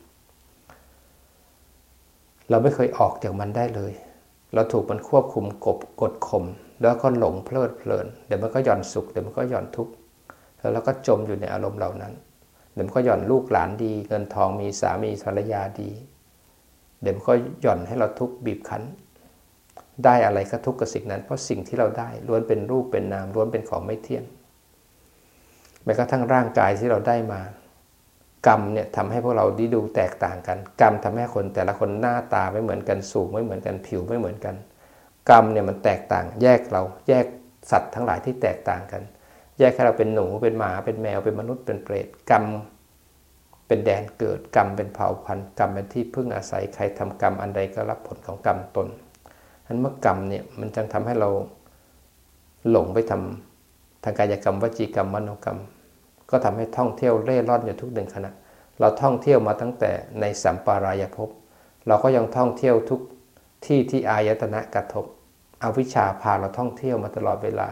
เราไม่เคยออกจากมันได้เลยเราถูกมันควบคุมกดข่มแล้วก็หลงเพลิดเพลินเดี๋ยวมันก็หย่อนสุขเดี๋ยวมันก็หย่อนทุกข์แล้วเราก็จมอยู่ในอารมณ์เหล่านั้นเดี๋ยวมันก็หย่อนลูกหลานดีเงินทองมีสามีภรรยาดีเดี๋ยวมันก็หย่อนให้เราทุกข์บีบคั้นได้อะไรก็ทุกข์กับสิ่งนั้นเพราะสิ่งที่เราได้ล้วนเป็นรูปเป็นนามล้วนเป็นของไม่เที่ยงแม้กระทั่งร่างกายที่เราได้มากรรมเนี่ยทำให้พวกเราดูแตกต่างกันกรรมทำให้คนแต่ละคนหน้าตาไม่เหมือนกันสูงไม่เหมือนกันผิวไม่เหมือนกันกรรมเนี่ยมันแตกต่างแยกเราแยกสัตว์ทั้งหลายที่แตกต่างกันแยกให้เราเป็นหนูเป็นหมาเป็นแมวเป็นมนุษย์เป็นเปรตกรรมเป็นแดนเกิดกรรมเป็นเผ่าพันธุ์กรรมเป็นที่พึ่งอาศัยใครทำกรรมอันใดก็รับผลของกรรมตนนั้นเมื่อกรรมเนี่ยมันจึงทำให้เราหลงไปททางกายกรรมวจีกรรมมโนกรรมก็ทำให้ท่องเที่ยวเร่ร่อนอยู่ทุกหนึ่งขณะเราท่องเที่ยวมาตั้งแต่ในสัมปารายภพเราก็ยังท่องเที่ยวทุกที่ที่อายตนะกระทบอวิชชาพาเราท่องเที่ยวมาตลอดเวลา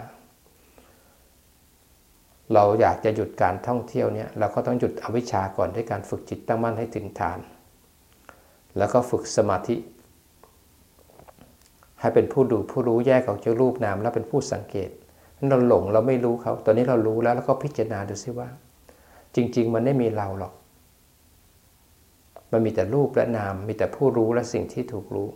เราอยากจะหยุดการท่องเที่ยวเนี่ยเราก็ต้องหยุดอวิชชาก่อนด้วยการฝึกจิตตั้งมั่นให้ถึงฐานแล้วก็ฝึกสมาธิให้เป็นผู้ดูผู้รู้แยกออกจากรูปนามแล้วเป็นผู้สังเกตเราหลงเราไม่รู้เขาตอนนี้เรารู้แล้วก็พิจารณาดูซิว่าจริงๆมันไม่มีเราหรอกมันมีแต่รูปและนามมีแต่ผู้รู้และสิ่งที่ถูกรู้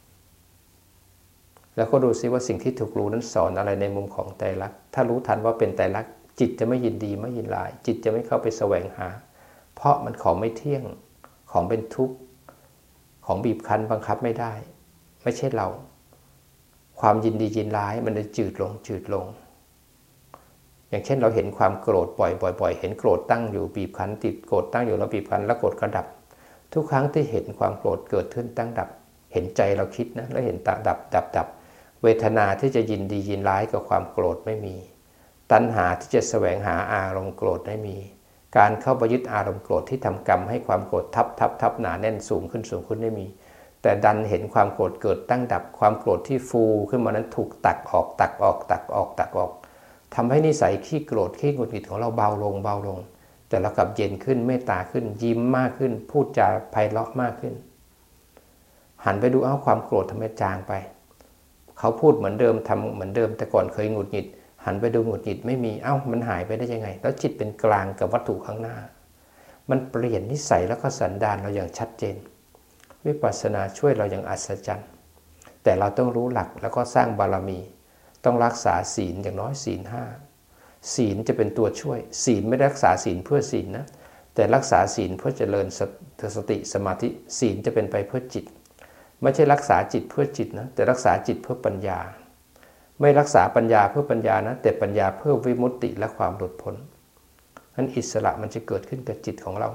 แล้วก็ดูซิว่าสิ่งที่ถูกรู้นั้นสอนอะไรในมุมของไตรลักษณ์ถ้ารู้ทันว่าเป็นไตรลักษณ์จิตจะไม่ยินดีไม่ยินร้ายจิตจะไม่เข้าไปแสวงหาเพราะมันของไม่เที่ยงของเป็นทุกข์ของบีบคั้นบังคับไม่ได้ไม่ใช่เราความยินดียินร้ายมันจะจืดลงอย่างเช่นเราเห็นความโกรธบ่อยเห็นโกรธตั้งอยู่บีบคั้นติดโกรธตั้งอยู่แล้วบีบคั้นแล้วโกรธก็ดับทุกครั้งที่เห็นความโกรธเกิดขึ้นตั้งดับเห็นใจเราคิดนะแล้วเห็นดับเวทนาที่จะยินดียินร้ายกับความโกรธไม่มีตัณหาที่จะแสวงหาอารมณ์โกรธไม่มีการเข้าไปยึดอารมณ์โกรธที่ทำกรรมให้ความโกรธทับหนาแน่นสูงขึ้นไม่มีแต่ดันเห็นความโกรธเกิดตั้งดับความโกรธที่ฟูขึ้นมานั้นถูกตักออกทำให้นิสัยขี้โกรธขี้หงุดหงิดของเราเบาลงแต่เรากลับเย็นขึ้นเมตตาขึ้นยิ้มมากขึ้นพูดจาไพเราะมากขึ้นหันไปดูความโกรธทำไมจางไปเขาพูดเหมือนเดิมทำเหมือนเดิมแต่ก่อนเคยหงุดหงิดหันไปดูหงุดหงิดไม่มีมันหายไปได้ยังไงแล้วจิตเป็นกลางกับวัตถุข้างหน้ามันเปลี่ยนนิสัยแล้วก็สันดานเราอย่างชัดเจนวิปัสสนาช่วยเราอย่างอัศจรรย์แต่เราต้องรู้หลักแล้วก็สร้างบารมีต้องรักษาศีลอย่างน้อยศีล 5ศีลจะเป็นตัวช่วยศีลไม่ได้รักษาศีลเพื่อศีลนะแต่รักษาศีลเพื่อเจริญสติสมาธิศีลจะเป็นไปเพื่อจิตไม่ใช่รักษาจิตเพื่อจิตนะแต่รักษาจิตเพื่อปัญญาไม่รักษาปัญญาเพื่อปัญญานะแต่ปัญญาเพื่อวิมุตติและความหลุดพ้นนั้นอิสระมันจะเกิดขึ้นกับจิตของเรา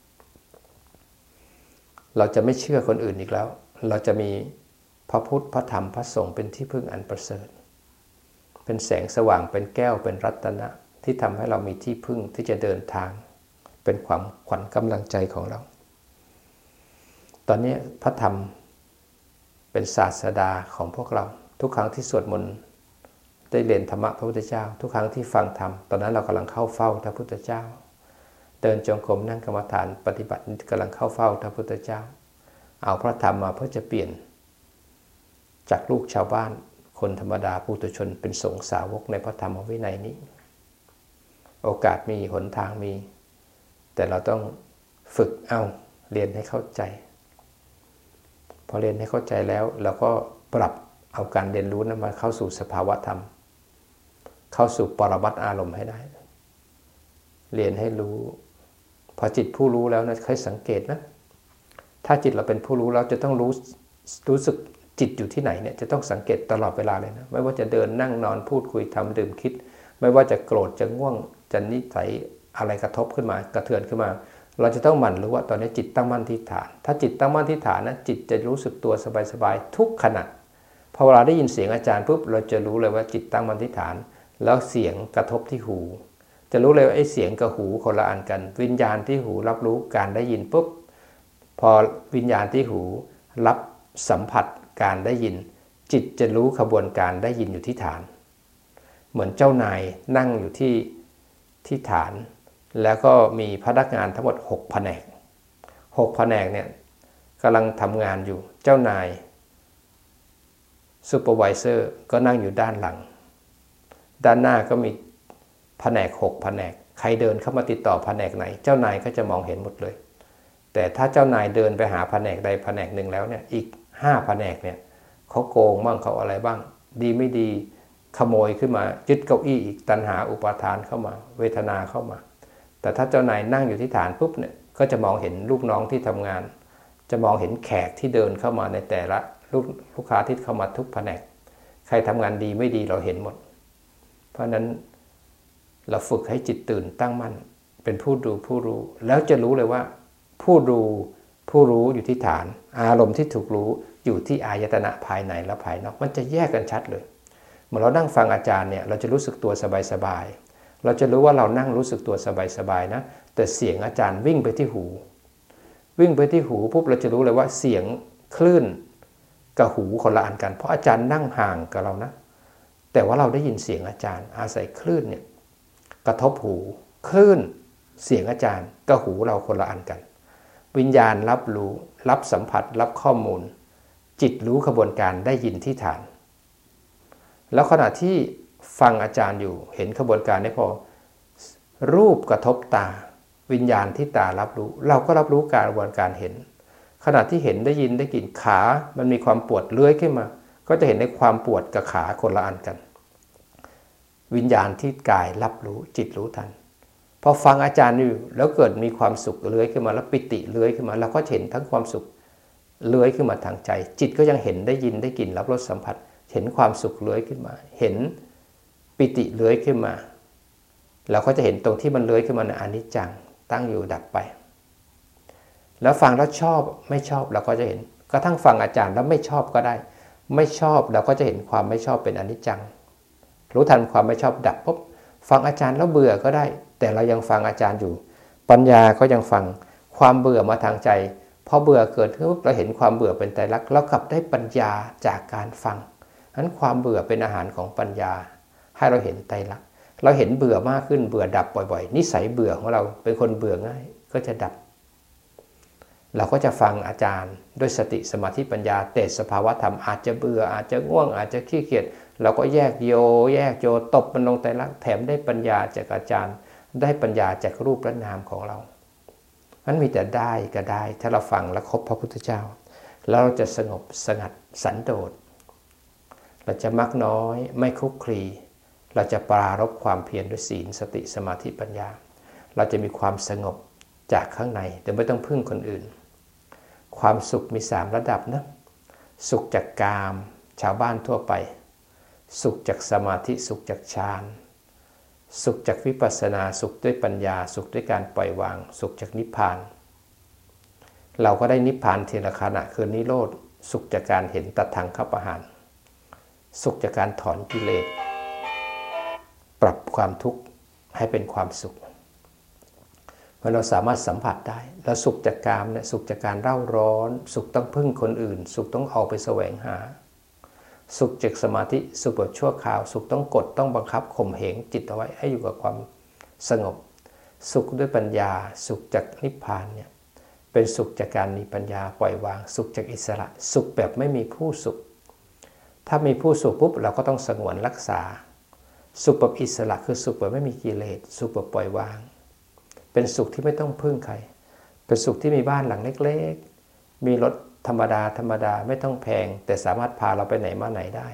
เราจะไม่เชื่อคนอื่นอีกแล้วเราจะมีพระพุทธพระธรรมพระสงฆ์เป็นที่พึ่งอันประเสริฐเป็นแสงสว่างเป็นแก้วเป็นรัตนะที่ทำให้เรามีที่พึ่งที่จะเดินทางเป็นความขวัญกำลังใจของเราตอนนี้พระธรรมเป็นศาสดาของพวกเราทุกครั้งที่สวดมนต์ได้เรียนธรรมะพระพุทธเจ้าทุกครั้งที่ฟังธรรมตอนนั้นเรากำลังเข้าเฝ้าพระพุทธเจ้าเดินจงกรมนั่งกรรมฐานปฏิบัติกำลังเข้าเฝ้าพระพุทธเจ้าเอาพระธรรมมาเพื่อจะเปลี่ยนจากลูกชาวบ้านคนธรรมดาปุถุชนเป็นสงฆ์สาวกในพระธรรมวินัยนี้โอกาสมีหนทางมีแต่เราต้องฝึกเรียนให้เข้าใจพอเรียนให้เข้าใจแล้วเราก็ปรับเอาการเรียนรู้นั้นมาเข้าสู่สภาวะธรรมเข้าสู่ปรมัตถ์อารมณ์ให้ได้เรียนให้รู้พอจิตผู้รู้แล้วนะค่อยสังเกตนะถ้าจิตเราเป็นผู้รู้เราจะต้องรู้สึกจิตอยู่ที่ไหนเนี่ยจะต้องสังเกตตลอดเวลาเลยนะไม่ว่าจะเดินนั่งนอนพูดคุยทำดื่มคิดไม่ว่าจะโกรธจะง่วงจะนิสัยอะไรกระทบขึ้นมากระเทือนขึ้นมาเราจะต้องหมั่นรู้ว่าตอนนี้จิตตั้งมั่นที่ฐานถ้าจิตตั้งมั่นที่ฐานนะจิตจะรู้สึกตัวสบายๆทุกขณะพอเวลาได้ยินเสียงอาจารย์ปุ๊บเราจะรู้เลยว่าจิตตั้งมั่นที่ฐานแล้วเสียงกระทบที่หูจะรู้เลยว่าไอ้เสียงกับหูคนละอันกันวิญญาณที่หูรับรู้การได้ยินปุ๊บพอวิญญาณที่หูรับสัมผัสการได้ยินจิตจะรู้ขบวนการได้ยินอยู่ที่ฐานเหมือนเจ้านายนั่งอยู่ที่ฐานแล้วก็มีพนักงานทั้งหมด6แผนก6แผนกเนี่ยกำลังทำงานอยู่เจ้านายซูเปอร์ไวเซอร์ก็นั่งอยู่ด้านหลังด้านหน้าก็มีแผนก6แผนกใครเดินเข้ามาติดต่อแผนกไหนเจ้านายก็จะมองเห็นหมดเลยแต่ถ้าเจ้านายเดินไปหาแผนกใดแผนกหนึ่งแล้วเนี่ยอีก5แผนกเนี่ยเขาโกงบ้างเขาอะไรบ้างดีไม่ดีขโมยขึ้นมายึดเก้าอี้อีกตัณหาอุปาทานเข้ามาเวทนาเข้ามาแต่ถ้าเจ้านายนั่งอยู่ที่ฐานปุ๊บเนี่ยก็จะมองเห็นลูกน้องที่ทำงานจะมองเห็นแขกที่เดินเข้ามาในแต่ละลูกค้าที่เข้ามาทุกแผนกใครทำงานดีไม่ดีเราเห็นหมดเพราะนั้นเราฝึกให้จิตตื่นตั้งมั่นเป็นผู้ดูผู้รู้แล้วจะรู้เลยว่าผู้ดูผู้รู้อยู่ที่ฐานอารมณ์ที่ถูกรู้อยู่ที่อายตนะภายในและภายนอกมันจะแยกกันชัดเลยเมื่อเรานั่งฟังอาจารย์เนี่ยเราจะรู้สึกตัวสบายๆเราจะรู้ว่าเรานั่งรู้สึกตัวสบายๆนะแต่เสียงอาจารย์วิ่งไปที่หูปุ๊บเราจะรู้เลยว่าเสียงคลื่นกับหูคนละอันกันเพราะอาจารย์นั่งห่างกับเรานะแต่ว่าเราได้ยินเสียงอาจารย์อาศัยคลื่นเนี่ยกระทบหูคลื่นเสียงอาจารย์กับหูเราคนละอันกันวิญญาณรับรู้รับสัมผัสรับข้อมูลจิตรู้ขบวนการได้ยินที่ฐานแล้วขณะที่ฟังอาจารย์อยู่เห็นขบวนการนี้พอรูปกระทบตาวิญญาณที่ตารับรู้เราก็รับรู้การกระบวนการเห็นขณะที่เห็นได้ยินได้กลิ่นขามันมีความปวดเลื้อยขึ้นมาก็จะเห็นในความปวดกับขาคนละอันกันวิญญาณที่กายรับรู้จิตรู้ทันพอฟังอาจารย์อยู่แล้วเกิดมีความสุขเลื้อยขึ้นมาแล้วปิติเลื้อยขึ้นมาเราก็เห็นทั้งความสุขเลื้อยขึ้นมาทางใจจิตก็ยังเห็นได้ยินได้กลิ่นรับรสสัมผัสเห็นความสุขเลื้อยขึ้นมาเห็นปิติเลื้อยขึ้นมาเราก็จะเห็นตรงที่มันเลื้อยขึ้นมาในอนิจจังตั้งอยู่ดับไปแล้วฟังแล้วชอบไม่ชอบเราก็จะเห็นกระทั่งฟังอาจารย์แล้วไม่ชอบก็ได้ไม่ชอบเราก็จะเห็นความไม่ชอบเป็นอนิจจังรู้ทันความไม่ชอบดับปุ๊บฟังอาจารย์แล้วเบื่อก็ได้แต่เรายังฟังอาจารย์อยู่ปัญญาก็ยังฟังความเบื่อมาทางใจพอเบื่อเกิดขึ้นปุ๊บเราเห็นความเบื่อเป็นไตรลักษณ์เรากลับได้ปัญญาจากการฟังนั้นความเบื่อเป็นอาหารของปัญญาให้เราเห็นไตรลักษณ์เราเห็นเบื่อมากขึ้นเบื่อดับบ่อยๆนิสัยเบื่อของเราเป็นคนเบื่อง่ายก็จะดับเราก็จะฟังอาจารย์ด้วยสติสมาธิปัญญาแต่สภาวะธรรมอาจจะเบื่ออาจจะง่วงอาจจะขี้เกียจเราก็แยกโยตบมันลงไตรลักษณ์แถมได้ปัญญาจากอาจารย์ได้ปัญญาจากรูปและนามของเรามันมีแต่ได้ก็ได้ถ้าเราฟังและคบพระพุทธเจ้าแล้วเราจะสงบสงัดสันโดษเราจะมักน้อยไม่คลุกคลีเราจะปรารภความเพียรด้วยศีลสติสมาธิปัญญาเราจะมีความสงบจากข้างในแต่ไม่ต้องพึ่งคนอื่นความสุขมี3ระดับนะสุขจากกามชาวบ้านทั่วไปสุขจากสมาธิสุขจากฌานสุขจากวิปัสสนาสุขด้วยปัญญาสุขด้วยการปล่อยวางสุขจากนิพพานเราก็ได้นิพพานทีละขณะคือนิโรธสุขจากการเห็นตัดทางเข้าประหารสุขจากการถอนกิเลสปรับความทุกข์ให้เป็นความสุขเมื่อเราสามารถสัมผัสได้แล้วสุขจากกามเนี่ยสุขจากการเร่าร้อนสุขต้องพึ่งคนอื่นสุขต้องออกไปแสวงหาสุขจากสมาธิสุขแบบชั่วคราวสุขต้องกดต้องบังคับข่มเหงจิตเอาไว้ให้อยู่กับความสงบสุขด้วยปัญญาสุขจากนิพพานเนี่ยเป็นสุขจากการมีปัญญาปล่อยวางสุขจากอิสระสุขแบบไม่มีผู้สุขถ้ามีผู้สุขปุ๊บเราก็ต้องสงวนรักษาสุขแบบอิสระคือสุขแบบไม่มีกิเลสสุขแบบปล่อยวางเป็นสุขที่ไม่ต้องพึ่งใครเป็นสุขที่มีบ้านหลังเล็กๆมีรถธรรมดาไม่ต้องแพงแต่สามารถพาเราไปไหนมาไหนได้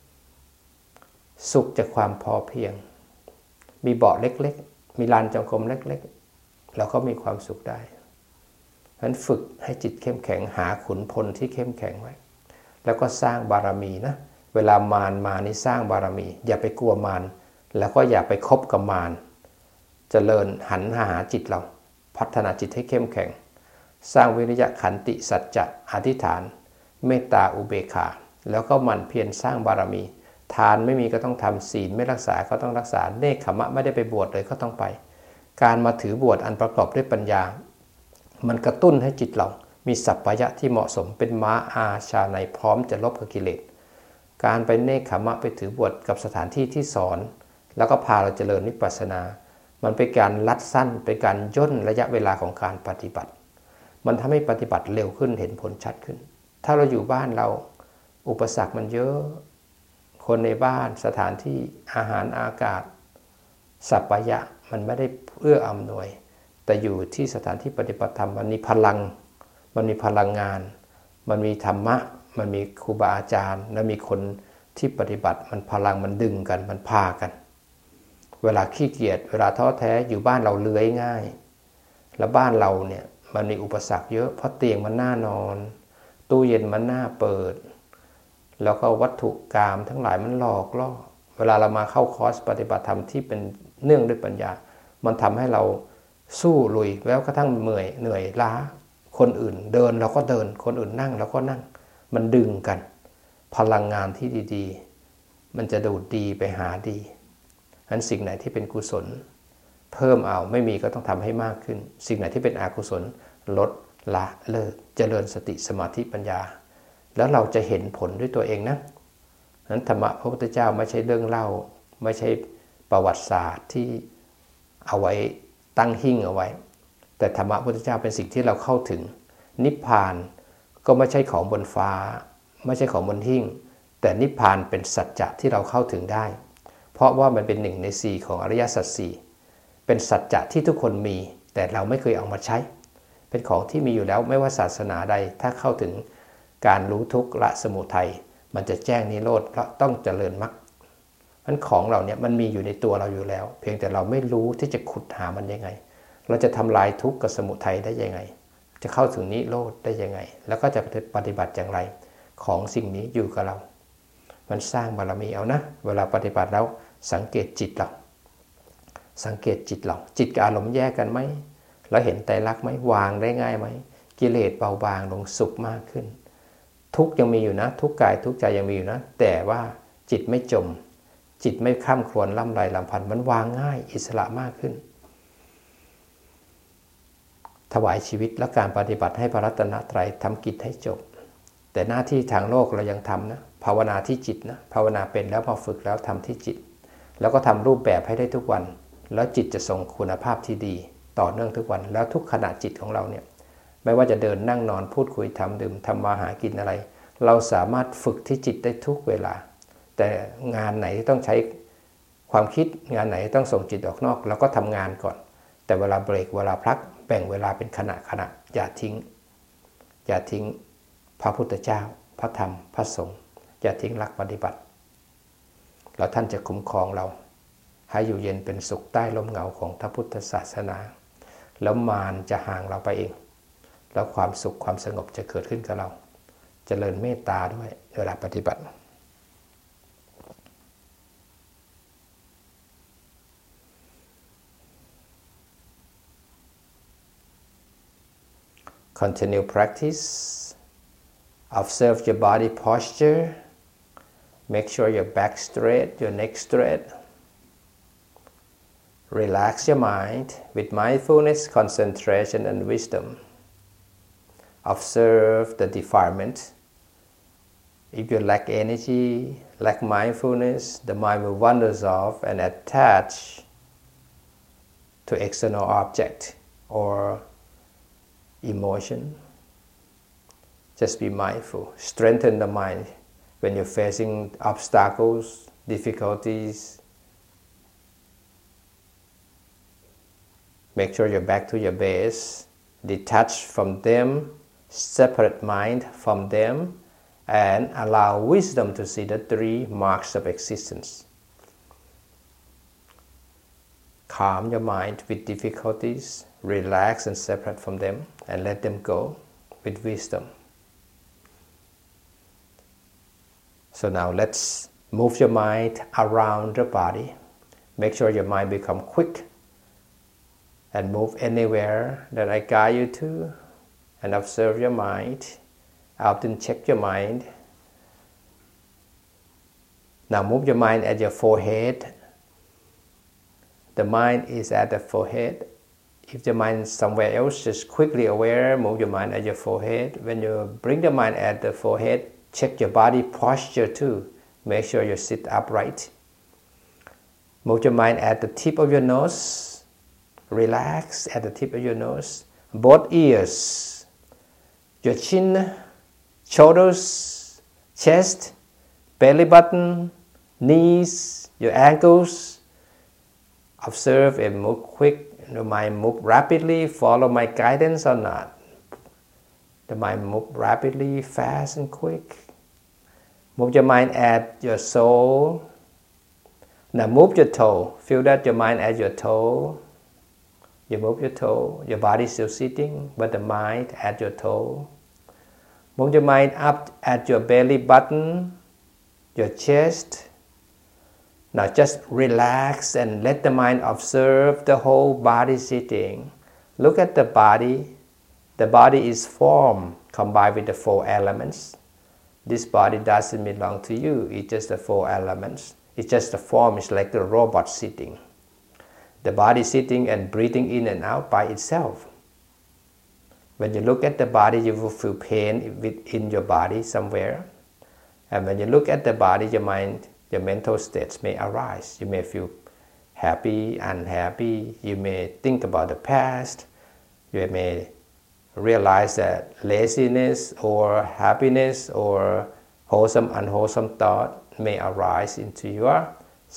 สุขจากความพอเพียงมีเบาะเล็กๆมีลานจงกรมเล็กๆเราก็มีความสุขได้ฉะนั้นฝึกให้จิตเข้มแข็งหาขุนพลที่เข้มแข็งไว้แล้วก็สร้างบารมีนะเวลามารมานี่สร้างบารมีอย่าไปกลัวมารแล้วก็อย่าไปคบกับมารเจริญหันหาจิตเราพัฒนาจิตให้เข้มแข็งสร้างวิริยะขันติสัจจะอธิษฐานเมตตาอุเบกขาแล้วก็หมั่นเพียรสร้างบารมีทานไม่มีก็ต้องทำศีลไม่รักษาก็ต้องรักษาเนกขมะไม่ได้ไปบวชเลยก็ต้องไปการมาถือบวชอันประกอบด้วยปัญญามันกระตุ้นให้จิตเรามีสัพพยะที่เหมาะสมเป็นม้าอาชาในพร้อมจะลบกับกิเลสการไปเนกขมะไปถือบวชกับสถานที่ที่สอนแล้วก็พาเราเจริญวิปัสสนามันเป็นการลัดสั้นเป็นการย่นระยะเวลาของการปฏิบัติมันทำให้ปฏิบัติเร็วขึ้นเห็นผลชัดขึ้นถ้าเราอยู่บ้านเราอุปสรรคมันเยอะคนในบ้านสถานที่อาหารอากาศสัพพยะมันไม่ได้เอื้ออำนวยแต่อยู่ที่สถานที่ปฏิบัติธรรมมันมีพลังมันมีพลังงานมันมีธรรมะมันมีครูบาอาจารย์และมีคนที่ปฏิบัติมันพลังมันดึงกันมันพากันเวลาขี้เกียจเวลาท้อแท้อยู่บ้านเราเลื้อยง่ายแล้วบ้านเราเนี่ยมันมีอุปสรรคเยอะเพราะเตียงมันน่านอนตู้เย็นมันน่าเปิดแล้วก็วัตถุกามทั้งหลายมันหลอกล่อเวลาเรามาเข้าคอร์สปฏิบัติธรรมที่เป็นเนื่องด้วยปัญญามันทำให้เราสู้ลุยแล้วกระทั่งเหนื่อยล้าคนอื่นเดินเราก็เดินคนอื่นนั่งเราก็นั่งมันดึงกันพลังงานที่ดีๆมันจะดูดดีไปหาดีงั้นสิ่งไหนที่เป็นกุศลเพิ่มเอาไม่มีก็ต้องทำให้มากขึ้นสิ่งไหนที่เป็นอกุศลลดละเลิกเจริญสติสมาธิปัญญาแล้วเราจะเห็นผลด้วยตัวเองนะนั้นธรรมะพระพุทธเจ้าไม่ใช่เรื่องเล่าไม่ใช่ประวัติศาสตร์ที่เอาไว้ตั้งหิ้งเอาไว้แต่ธรรมะพระพุทธเจ้าเป็นสิ่งที่เราเข้าถึงนิพพานก็ไม่ใช่ของบนฟ้าไม่ใช่ของบนหิ้งแต่นิพพานเป็นสัจจะที่เราเข้าถึงได้เพราะว่ามันเป็น1 ใน 4ของอริยสัจ 4เป็นสัจจะที่ทุกคนมีแต่เราไม่เคยเอามาใช้เป็นของที่มีอยู่แล้วไม่ว่าศาสนาใดถ้าเข้าถึงการรู้ทุกข์ละสมุทัยมันจะแจ้งนิโรธเพราะต้องเจริญมรรคนั้นของเราเนี่ยมันมีอยู่ในตัวเราอยู่แล้วเพียงแต่เราไม่รู้ที่จะขุดหามันยังไงเราจะทำลายทุกข์กับสมุทัยได้ยังไงจะเข้าถึงนิโรธได้ยังไงแล้วก็จะปฏิบัติอย่างไรของสิ่งนี้อยู่กับเรามันสร้างบารมีเอานะเวลาปฏิบัติแล้วสังเกตจิตเราสังเกตจิตเราจิตกับอารมณ์แยกกันไหมเราเห็นไตรลักษณ์ไหมวางได้ง่ายไหมกิเลสเบาบางลงสุขมากขึ้นทุกยังมีอยู่นะทุกกายทุกใจยังมีอยู่นะแต่ว่าจิตไม่จมจิตไม่ข้ามครวญล่ำไรลำพันมันวางง่ายอิสระมากขึ้นถวายชีวิตและการปฏิบัติให้พระรัตนตรัยทำกิจให้จบแต่หน้าที่ทางโลกเรายังทำนะภาวนาที่จิตนะภาวนาเป็นแล้วพอฝึกแล้วทำที่จิตแล้วก็ทำรูปแบบให้ได้ทุกวันแล้วจิตจะทรงคุณภาพที่ดีต่อเนื่องทุกวันแล้วทุกขณะจิตของเราเนี่ยไม่ว่าจะเดินนั่งนอนพูดคุยทำดื่มทำมาหากินอะไรเราสามารถฝึกที่จิตได้ทุกเวลาแต่งานไหนที่ต้องใช้ความคิดงานไหนต้องส่งจิตออกนอกเราก็ทำงานก่อนแต่เวลาเบรกเวลาพักแบ่งเวลาเป็นขณะอย่าทิ้งพระพุทธเจ้าพระธรรมพระสงฆ์อย่าทิ้งหลักปฏิบัติแล้วท่านจะคุ้มครองเราให้อยู่เย็นเป็นสุขใต้ร่มเงาของพระพุทธศาสนาแล้วมารจะห่างเราไปเองแล้วความสุขความสงบจะเกิดขึ้นกับเราเจริญเมตตาด้วยเวลาปฏิบัติContinue practice. Observe your body posture. Make sure your back straight, your neck straight. Relax your mind with mindfulness, concentration, and wisdom. Observe the defilement. If you lack energy, lack mindfulness, the mind will wander off and attach to external object or emotion. Just be mindful. Strengthen the mind when you're facing obstacles, difficulties. Make sure you're back to your base. Detach from them, separate mind from them, and allow wisdom to see the 3 marks of existence. Calm your mind with difficulties, relax and separate from them, and let them go with wisdom. So now let's move your mind around the body. Make sure your mind become quick and move anywhere that I guide you to, and observe your mind. I often check your mind. Now move your mind at your forehead. The mind is at the forehead. If your mind is somewhere else, just quickly aware, move your mind at your forehead. When you bring the mind at the forehead, check your body posture too. Make sure you sit upright. Move your mind at the tip of your nose. Relax at the tip of your nose. Both ears, your chin, shoulders, chest, belly button, knees, your ankles. Observe and move quick. The mind move rapidly. Follow my guidance or not. The mind move rapidly, fast and quick. Move your mind at your soul. Now move your toe. Feel that your mind at your toe. You move your toe. Your body is still sitting, but the mind at your toe. Move your mind up at your belly button, your chest. Now just relax and let the mind observe the whole body sitting. Look at the body. The body is form combined with the 4 elements. This body doesn't belong to you. It's just the 4 elements. It's just the form. It's like the robot sitting. The body sitting and breathing in and out by itself. When you look at the body, you will feel pain within your body somewhere. And when you look at the body, your mind, your mental states may arise. You may feel happy, unhappy. You may think about the past. You may realize that laziness or happiness or wholesome, unwholesome thought may arise into your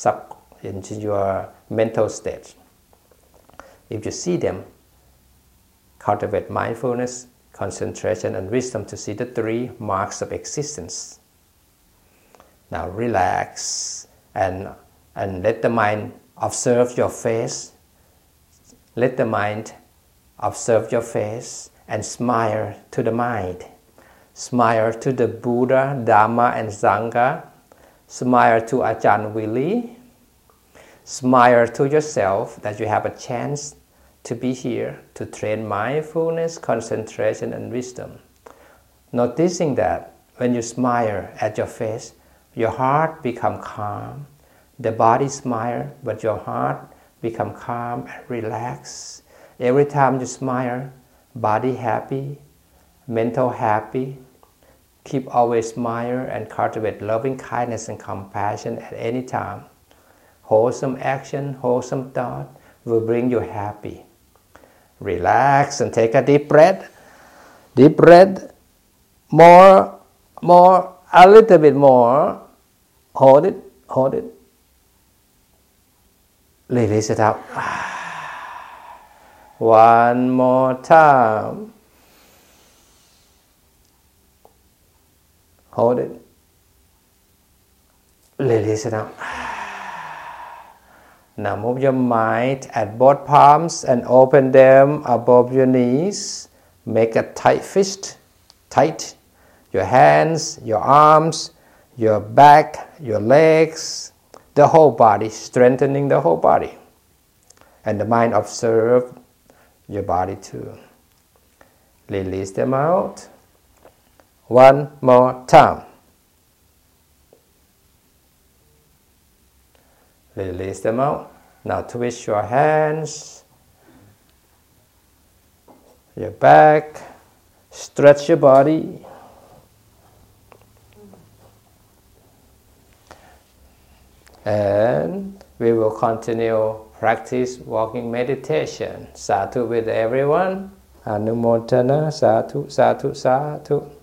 mental state. If you see them, cultivate mindfulness, concentration, and wisdom to see the 3 marks of existence. Now relax and let the mind observe your face. Let the mind observe your face and smile to the mind. Smile to the Buddha, Dharma, and Sangha. Smile to Ajahn Willie. Smile to yourself that you have a chance to be here to train mindfulness, concentration, and wisdom. Noticing that when you smile at your face, your heart becomes calm. The body smiles, but your heart becomes calm and relaxed. Every time you smile, body happy, mental happy. Keep always smile and cultivate loving kindness and compassion at any time. Wholesome action, wholesome thought will bring you happy. Relax and take a deep breath. Deep breath. More, a little bit more. Hold it. Release it out. One more time. Hold it. Release it out. Now move your mind at both palms and open them above your knees. Make a tight fist. Tight. Your hands, your arms, your back, your legs, the whole body, strengthening the whole body. And the mind observe your body too. Release them out. One more time. Release them out. Now twist your hands, your back, stretch your body. And we will continue practice walking meditation. Sadhu with everyone. Anumodana. Sadhu, sadhu, sadhu.